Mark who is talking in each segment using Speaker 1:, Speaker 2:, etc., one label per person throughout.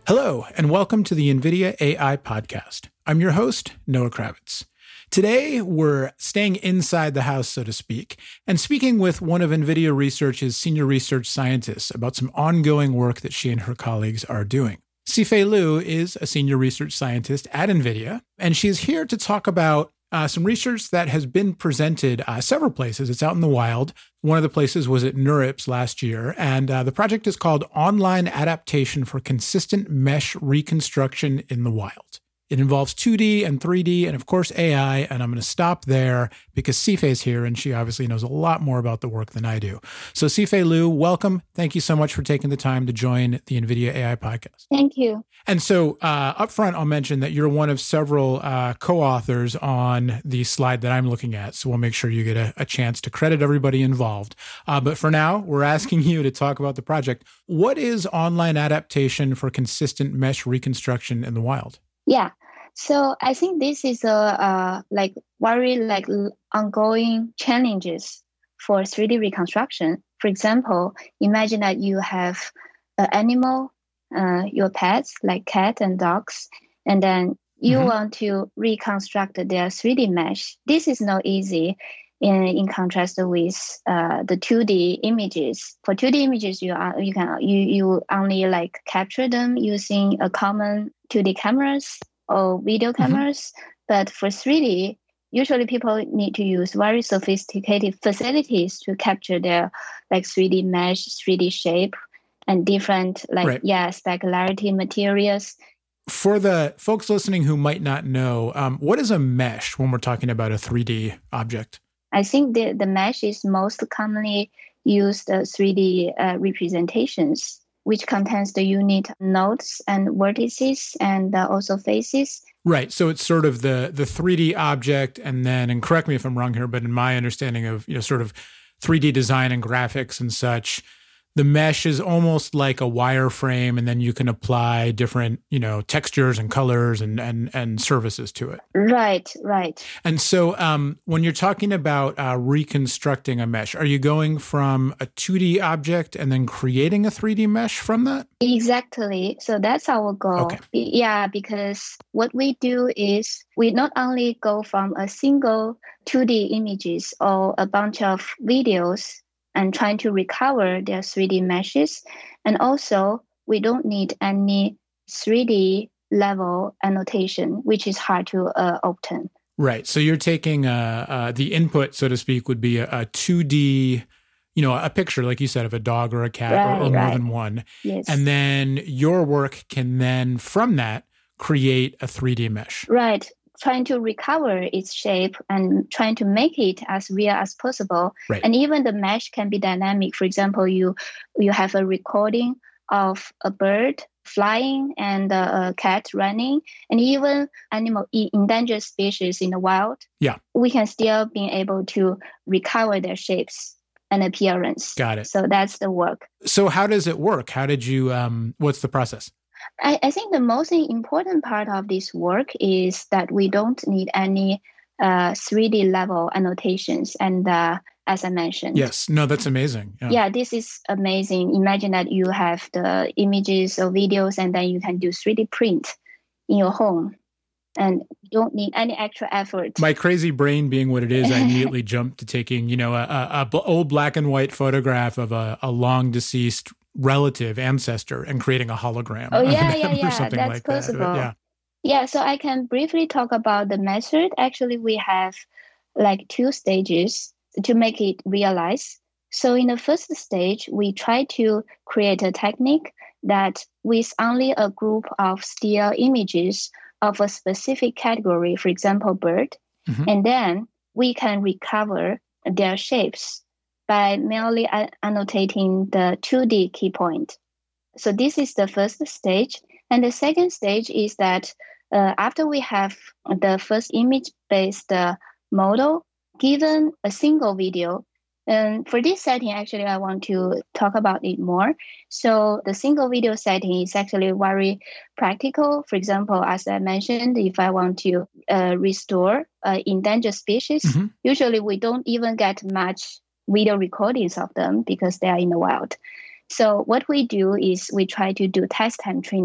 Speaker 1: Hello, and welcome to the NVIDIA AI Podcast. I'm your host, Noah Kravitz. Today, we're staying inside the house, so to speak, and speaking with one of NVIDIA Research's senior research scientists about some ongoing work that she and her colleagues are doing. Sifei Liu is a senior research scientist at NVIDIA, and she's here to talk about some research that has been presented several places. It's out in the wild. One of the places was at NeurIPS last year, and the project is called Online Adaptation for Consistent Mesh Reconstruction in the Wild. It involves 2D and 3D and, of course, AI, and I'm going to stop there because Sifei's here, and she obviously knows a lot more about the work than I do. So Sifei Liu, welcome. Thank you so much for taking the time to join the NVIDIA AI Podcast.
Speaker 2: Thank you.
Speaker 1: And so up front, I'll mention that you're one of several co-authors on the slide that I'm looking at, so we'll make sure you get a chance to credit everybody involved. But for now, we're asking you to talk about the project. What is Online Adaptation for Consistent Mesh Reconstruction in the Wild?
Speaker 2: Yeah. So I think this is a very ongoing challenges for 3D reconstruction. For example, imagine that you have an animal, your pets like cat and dogs, and then you want to reconstruct their 3D mesh. This is not easy. In contrast with the 2D images. For 2D images, you only capture them using a common 2D cameras or video cameras. But for 3D, usually people need to use very sophisticated facilities to capture their 3D mesh, 3D shape, and different specularity materials.
Speaker 1: For the folks listening who might not know, what is a mesh when we're talking about a 3D object?
Speaker 2: I think the mesh is most commonly used 3D representations, which contains the unit nodes and vertices and also faces.
Speaker 1: Right. So it's sort of the 3D object, and correct me if I'm wrong here, but in my understanding of sort of 3D design and graphics and such, the mesh is almost like a wireframe, and then you can apply different, textures and colors and surfaces to it.
Speaker 2: Right.
Speaker 1: And so when you're talking about reconstructing a mesh, are you going from a 2D object and then creating a 3D mesh from that?
Speaker 2: Exactly. So that's our goal.
Speaker 1: Okay.
Speaker 2: Yeah, because what we do is we not only go from a single 2D images or a bunch of videos and trying to recover their 3D meshes. And also, we don't need any 3D level annotation, which is hard to obtain.
Speaker 1: Right. So you're taking the input, so to speak, would be a 2D, a picture, like you said, of a dog or a cat or more than one.
Speaker 2: Yes.
Speaker 1: And then your work can then, from that, create a 3D mesh.
Speaker 2: Right. Trying to recover its shape and trying to make it as real as possible.
Speaker 1: Right.
Speaker 2: And even the mesh can be dynamic. For example, you have a recording of a bird flying and a cat running, and even endangered species in the wild.
Speaker 1: Yeah.
Speaker 2: We can still be able to recover their shapes and appearance.
Speaker 1: Got it.
Speaker 2: So that's the work.
Speaker 1: So how does it work? How did you, what's the process?
Speaker 2: I think the most important part of this work is that we don't need any 3D level annotations. And as I mentioned.
Speaker 1: Yes. No, that's amazing.
Speaker 2: Yeah, this is amazing. Imagine that you have the images or videos, and then you can do 3D print in your home. And you don't need any extra effort.
Speaker 1: My crazy brain being what it is, I immediately jumped to taking, a old black and white photograph of a long deceased relative ancestor and creating a hologram.
Speaker 2: Oh, yeah.
Speaker 1: Or something
Speaker 2: That's
Speaker 1: like
Speaker 2: possible.
Speaker 1: That.
Speaker 2: Yeah, so I can briefly talk about the method. Actually, we have 2 stages to make it realize. So in the first stage, we try to create a technique that with only a group of still images of a specific category, for example, bird, and then we can recover their shapes by merely annotating the 2D key point. So this is the first stage. And the second stage is that after we have the first image-based model, given a single video, and for this setting, actually, I want to talk about it more. So the single video setting is actually very practical. For example, as I mentioned, if I want to restore endangered species, usually we don't even get much video recordings of them because they are in the wild. So what we do is we try to do test time training.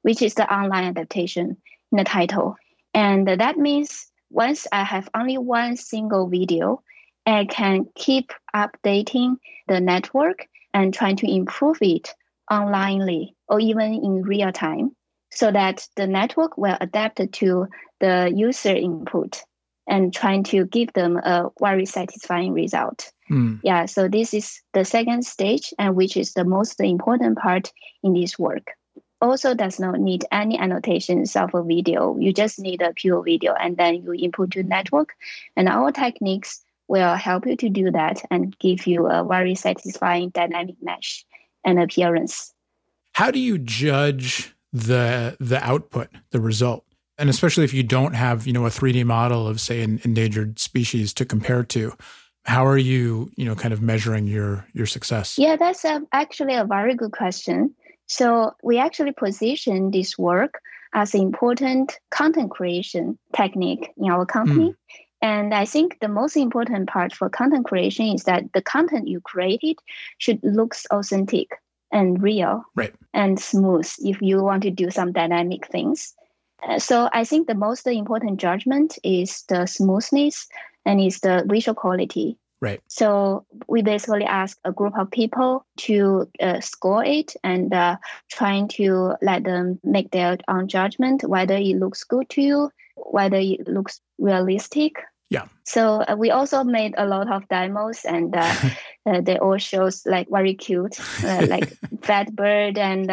Speaker 2: which is the online adaptation in the title. And that means once I have only one single video, I can keep updating the network and trying to improve it onlinely or even in real time so that the network will adapt to the user input and trying to give them a very satisfying result. Yeah, so this is the second stage, and which is the most important part in this work. Also does not need any annotations of a video. You just need a pure video, and then you input to network. And our techniques will help you to do that and give you a very satisfying dynamic mesh and appearance.
Speaker 1: How do you judge the output, the result? And especially if you don't have, a 3D model of, say, an endangered species to compare to, how are you, kind of measuring your success?
Speaker 2: Yeah, that's actually a very good question. So we actually position this work as an important content creation technique in our company. And I think the most important part for content creation is that the content you created should look authentic and real and smooth if you want to do some dynamic things. So I think the most important judgment is the smoothness and is the visual quality.
Speaker 1: Right.
Speaker 2: So we basically ask a group of people to score it and trying to let them make their own judgment, whether it looks good to you, whether it looks realistic.
Speaker 1: Yeah.
Speaker 2: So we also made a lot of demos, and they all shows like very cute, like fat bird and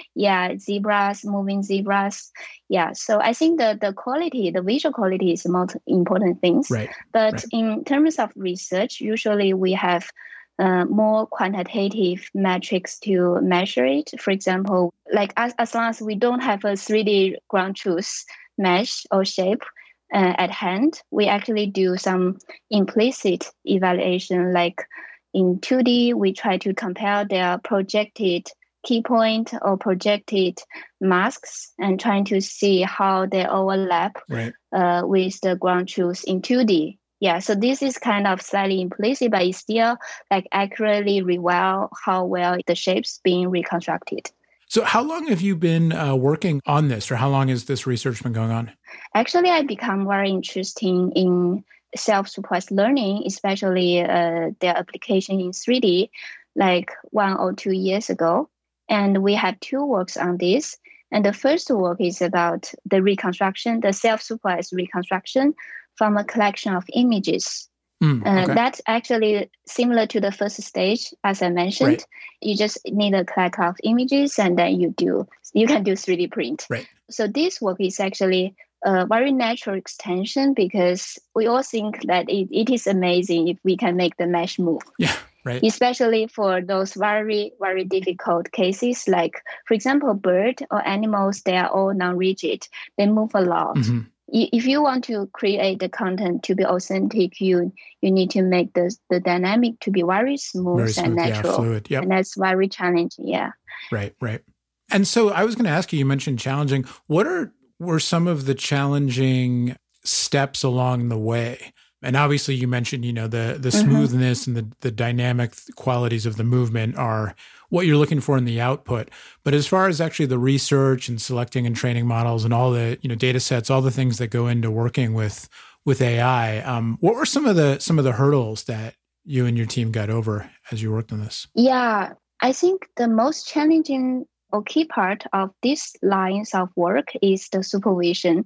Speaker 2: zebras, moving zebras. Yeah. So I think the quality, the visual quality is the most important things.
Speaker 1: Right.
Speaker 2: But in terms of research, usually we have more quantitative metrics to measure it. For example, like as long as we don't have a 3D ground truth mesh or shape at hand, we actually do some implicit evaluation. Like in 2D, we try to compare their projected key point or projected masks and trying to see how they overlap with the ground truth in 2D. Yeah, so this is kind of slightly implicit, but it still like accurately reveal how well the shape's being reconstructed.
Speaker 1: So how long have you been working on this, or how long has this research been going on?
Speaker 2: Actually, I become very interested in self-supervised learning, especially their application in 3D, like 1 or 2 years ago. And we have 2 works on this. And the first work is about the reconstruction, the self-supervised reconstruction from a collection of images. That's actually similar to the first stage, as I mentioned.
Speaker 1: Right.
Speaker 2: You just need a collection of images, and then you can do 3D print.
Speaker 1: Right.
Speaker 2: So this work is actually a very natural extension because we all think that it is amazing if we can make the mesh move.
Speaker 1: Yeah. Right.
Speaker 2: Especially for those very, very difficult cases, like, for example, bird or animals, they are all non-rigid. They move a lot. Mm-hmm. If you want to create the content to be authentic, you need to make the dynamic to be very smooth and natural.
Speaker 1: Yeah, fluid. Yep.
Speaker 2: And that's very challenging. Yeah.
Speaker 1: Right. And so I was going to ask you mentioned challenging. What were some of the challenging steps along the way? And obviously you mentioned, the smoothness and the dynamic qualities of the movement are what you're looking for in the output. But as far as actually the research and selecting and training models and all the, data sets, all the things that go into working with AI, what were some of the hurdles that you and your team got over as you worked on this?
Speaker 2: Yeah, I think the most challenging or key part of these lines of work is the supervision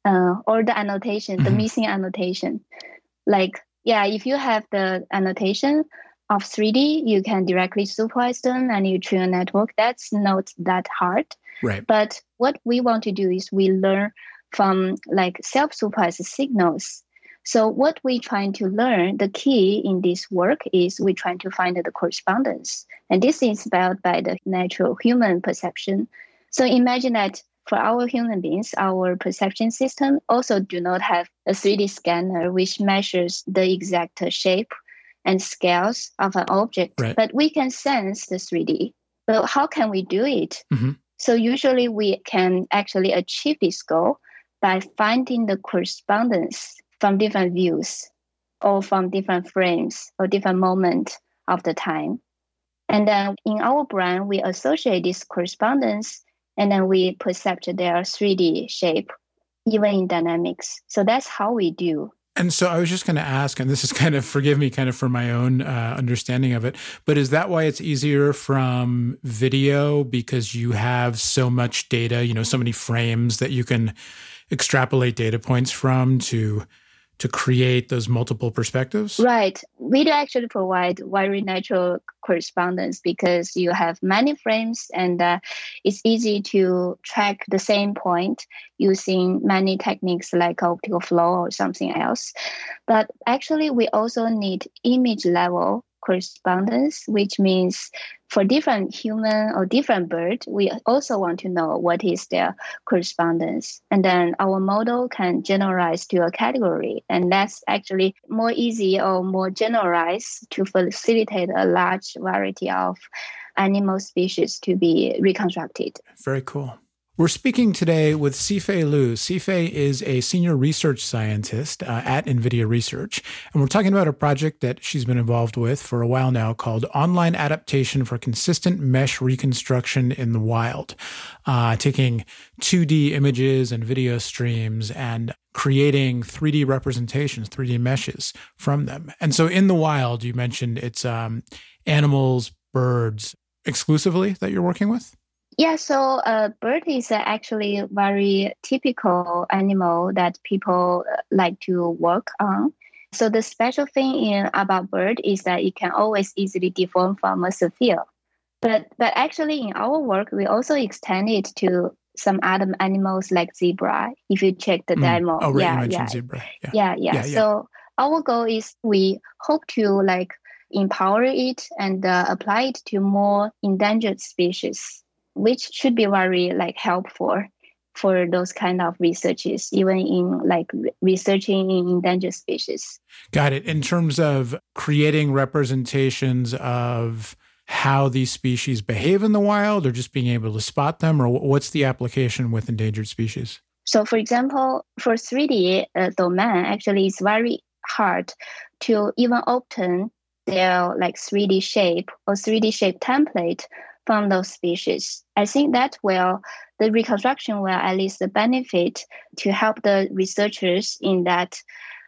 Speaker 2: or the annotation, the missing annotation. Like, if you have the annotation of 3D, you can directly supervise them and you train a network. That's not that hard.
Speaker 1: Right.
Speaker 2: But what we want to do is we learn from like self-supervised signals. So what we're trying to learn, the key in this work is we're trying to find the correspondence. And this is inspired by the natural human perception. So imagine that for our human beings, our perception system also do not have a 3D scanner which measures the exact shape and scales of an object, but we can sense the 3D. So how can we do it? Mm-hmm. So usually we can actually achieve this goal by finding the correspondence from different views or from different frames or different moments of the time. And then in our brain, we associate this correspondence and then we percept their 3D shape, even in dynamics. So that's how we do.
Speaker 1: And so I was just going to ask, and this is kind of, forgive me, kind of for my own understanding of it, but is that why it's easier from video, because you have so much data, so many frames that you can extrapolate data points from to create those multiple perspectives?
Speaker 2: Right. Video actually provide very natural correspondence because you have many frames, and it's easy to track the same point using many techniques like optical flow or something else. But actually, we also need image level correspondence, which means for different human or different bird, we also want to know what is their correspondence. And then our model can generalize to a category. And that's actually more easy or more generalized to facilitate a large variety of animal species to be reconstructed.
Speaker 1: Very cool. We're speaking today with Sifei Liu. Sifei is a senior research scientist at NVIDIA Research, and we're talking about a project that she's been involved with for a while now called Online Adaptation for Consistent Mesh Reconstruction in the Wild, taking 2D images and video streams and creating 3D representations, 3D meshes from them. And so in the wild, you mentioned it's animals, birds exclusively that you're working with?
Speaker 2: Yeah, so bird is actually a very typical animal that people like to work on. So the special thing about bird is that it can always easily deform from a sphere. But actually in our work, we also extend it to some other animals like zebra, if you check the demo.
Speaker 1: Oh, right, you mentioned zebra.
Speaker 2: Yeah. So our goal is we hope to empower it and apply it to more endangered species, which should be very helpful for those kind of researches, even in researching in endangered species.
Speaker 1: Got it. In terms of creating representations of how these species behave in the wild, or just being able to spot them, or what's the application with endangered species?
Speaker 2: So for example, for 3D domain, actually it's very hard to even obtain their 3D shape or 3D shape template from those species. I think that the reconstruction will at least benefit to help the researchers in that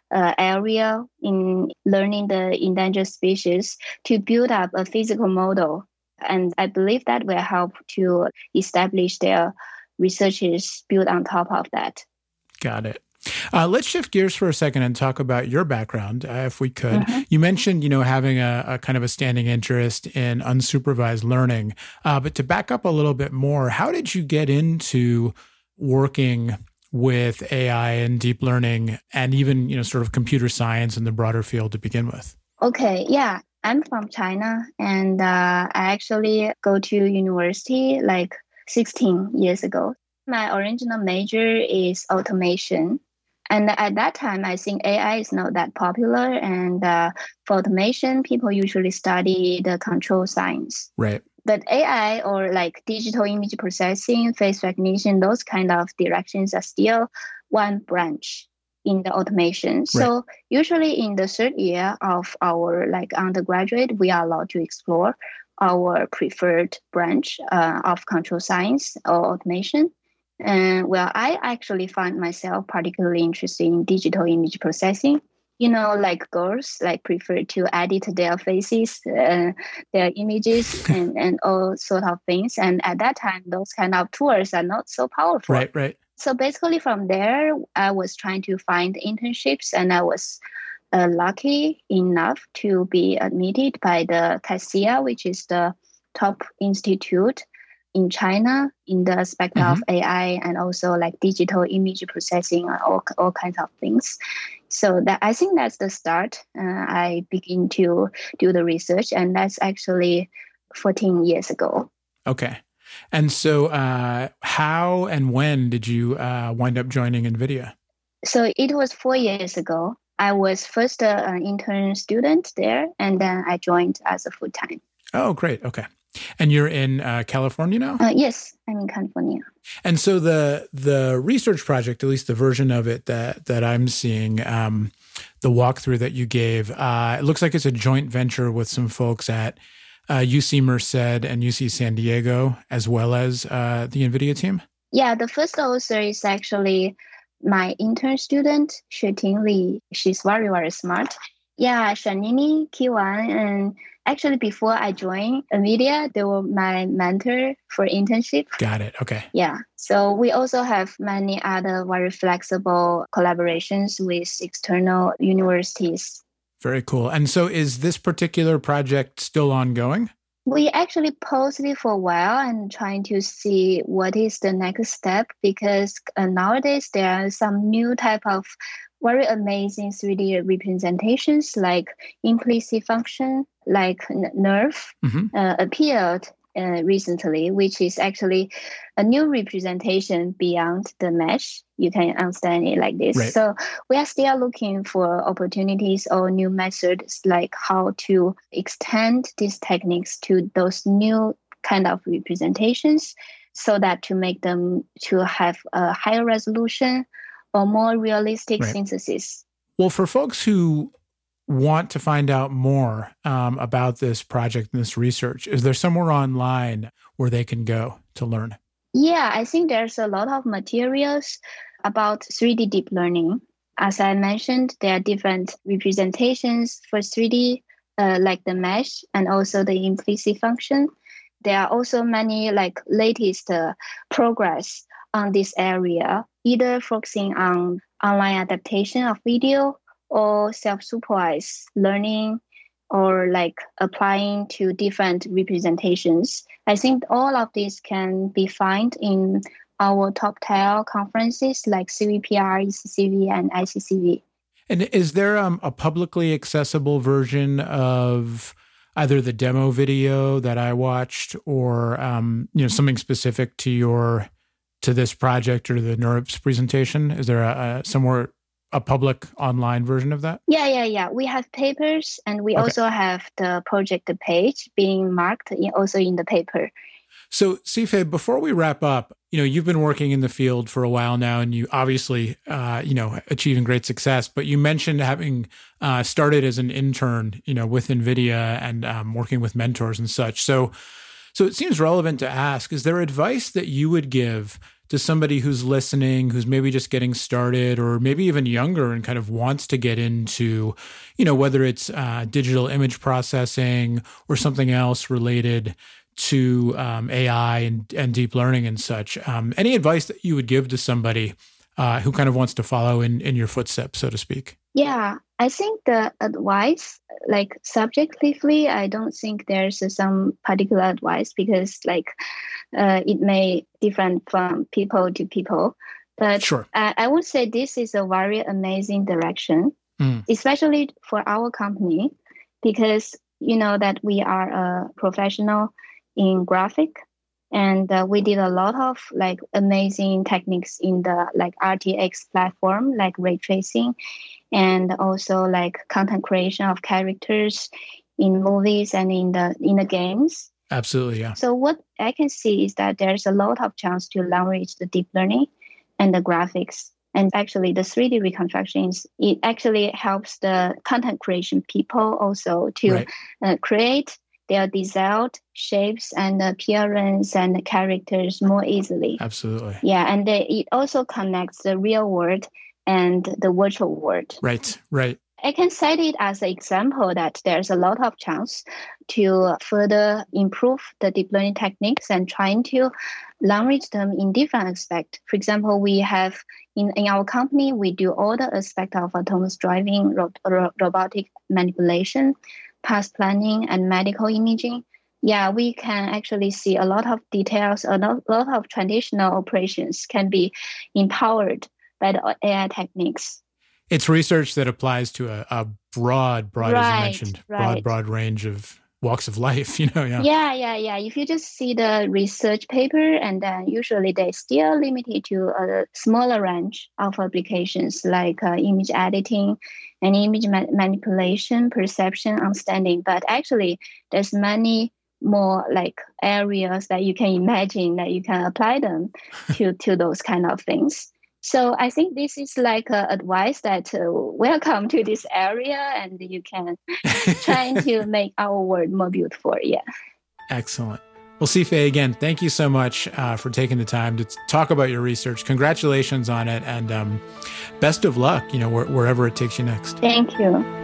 Speaker 2: area in learning the endangered species to build up a physical model. And I believe that will help to establish their researches built on top of that.
Speaker 1: Got it. Let's shift gears for a second and talk about your background, if we could.
Speaker 2: Mm-hmm.
Speaker 1: You mentioned, having a kind of a standing interest in unsupervised learning. But to back up a little bit more, how did you get into working with AI and deep learning and even, sort of computer science in the broader field to begin with?
Speaker 2: Okay, yeah. I'm from China, and I actually go to university 16 years ago. My original major is automation. And at that time, I think AI is not that popular. And for automation, people usually study the control science.
Speaker 1: Right.
Speaker 2: But AI or digital image processing, face recognition, those kind of directions are still one branch in the automation. Right. So usually in the third year of our undergraduate, we are allowed to explore our preferred branch of control science or automation. And I actually find myself particularly interested in digital image processing. Girls prefer to edit their faces, their images, and all sort of things. And at that time, those kind of tools are not so powerful.
Speaker 1: Right.
Speaker 2: So basically, from there, I was trying to find internships, and I was lucky enough to be admitted by the CASIA, which is the top institute in China in the aspect of AI and also digital image processing and all kinds of things. So I think that's the start. I begin to do the research, and that's actually 14 years ago.
Speaker 1: Okay. And so how and when did you wind up joining NVIDIA?
Speaker 2: So it was 4 years ago. I was first an intern student there, and then I joined as a full-time.
Speaker 1: Oh, great. Okay. And you're in California now?
Speaker 2: Yes, I'm in California.
Speaker 1: And so the research project, at least the version of it that I'm seeing, the walkthrough that you gave, it looks like it's a joint venture with some folks at UC Merced and UC San Diego, as well as the NVIDIA team?
Speaker 2: Yeah, the first author is actually my intern student, Xueting Li. She's very, very smart. Yeah, Shanini, Kiwan, and actually before I joined NVIDIA, they were my mentor for internship.
Speaker 1: Got it. Okay.
Speaker 2: Yeah. So we also have many other very flexible collaborations with external universities.
Speaker 1: Very cool. And so is this particular project still ongoing?
Speaker 2: We actually paused it for a while and trying to see what is the next step, because nowadays there are some new type of very amazing 3D representations like implicit function, like NERF, appeared recently, which is actually a new representation beyond the mesh. You can understand it like this.
Speaker 1: Right.
Speaker 2: So we are still looking for opportunities or new methods, like how to extend these techniques to those new kind of representations, so that to make them to have a higher resolution or more realistic synthesis.
Speaker 1: Well, for folks who want to find out more about this project and this research, is there somewhere online where they can go to learn?
Speaker 2: Yeah, I think there's a lot of materials about 3D deep learning. As I mentioned, there are different representations for 3D, like the mesh and also the implicit function. There are also many like latest progress on this area, either focusing on online adaptation of video or self-supervised learning, or like applying to different representations. I think all of this can be found in our top-tier conferences like CVPR, ECCV, and ICCV.
Speaker 1: And is there a publicly accessible version of either the demo video that I watched, or something specific to this project or the NeurIPS presentation? Is there somewhere a public online version of that?
Speaker 2: Yeah. We have papers, and we also have the project page being marked also in the paper.
Speaker 1: So, Sifei, before we wrap up, you've been working in the field for a while now, and you obviously, achieving great success. But you mentioned having started as an intern, with NVIDIA and working with mentors and such. So it seems relevant to ask: is there advice that you would give to somebody who's listening, who's maybe just getting started, or maybe even younger and kind of wants to get into, whether it's digital image processing or something else related to AI and deep learning and such? Any advice that you would give to somebody who kind of wants to follow in your footsteps, so to speak?
Speaker 2: Yeah, I think the advice, like subjectively, I don't think there's some particular advice, because it may different from people to people. But
Speaker 1: sure.
Speaker 2: I would say this is a very amazing direction, especially for our company, because that we are a professional in graphic, and we did a lot of amazing techniques in the RTX platform, like ray tracing, and also content creation of characters in movies and in the games.
Speaker 1: Absolutely, yeah.
Speaker 2: So what I can see is that there's a lot of chance to leverage the deep learning and the graphics. And actually the 3D reconstructions, it actually helps the content creation people also to create their desired shapes and appearance and characters more easily.
Speaker 1: Absolutely.
Speaker 2: Yeah, and it also connects the real world and the virtual world.
Speaker 1: Right.
Speaker 2: I can cite it as an example that there's a lot of chance to further improve the deep learning techniques and trying to leverage them in different aspects. For example, we have in our company, we do all the aspects of autonomous driving, robotic manipulation, path planning, and medical imaging. Yeah, we can actually see a lot of details, a lot of traditional operations can be empowered by the AI techniques.
Speaker 1: It's research that applies to a broad, as you mentioned, broad range of walks of life,
Speaker 2: Yeah. If you just see the research paper, and then usually they still limited to a smaller range of applications like image editing and image manipulation, perception, understanding. But actually, there's many more areas that you can imagine that you can apply them to those kind of things. So I think this is like advice that welcome to this area, and you can try to make our world more beautiful. Yeah.
Speaker 1: Excellent. Well, Sifei, again, thank you so much for taking the time to talk about your research. Congratulations on it, and best of luck, wherever it takes you next.
Speaker 2: Thank you.